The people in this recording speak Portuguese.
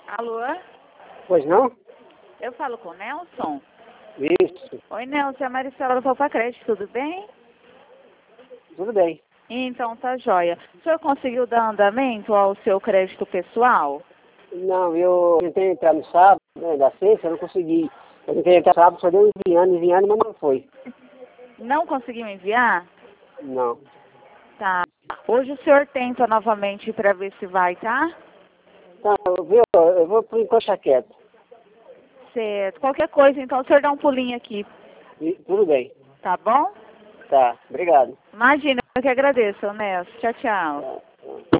Alô? Pois não? Eu falo com o Nelson? Isso, Oi, Nelson, é a Maricela do Poupa Crédito, tudo bem? tudo bem. Então, tá joia. O senhor conseguiu dar andamento ao seu crédito pessoal? Não, eu tentei entrar no sábado, né, da sexta, eu não consegui. Eu tentei entrar no sábado, só deu enviando, mas não foi. Não conseguiu enviar? Não. Tá. Hoje o senhor tenta novamente para ver se vai, tá? Então, eu vou por enquanto deixar quieto. Certo. Qualquer coisa, então, o senhor dá um pulinho aqui, Tudo bem. tá bom? Tá, obrigado. Imagina, eu que agradeço, Nelson. Tchau, tchau. Tá.